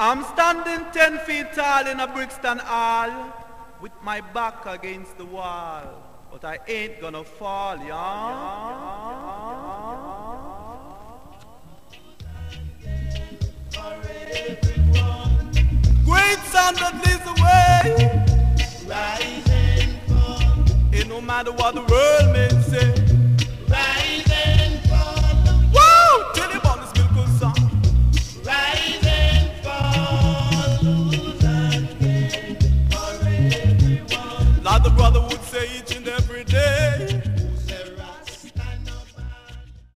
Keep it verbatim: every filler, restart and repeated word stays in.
I'm standing ten feet tall in a Brixton Hall with my back against the wall, but I ain't gonna fall, yeah. Great sound that leads the way, rising from. It no matter what the world may say.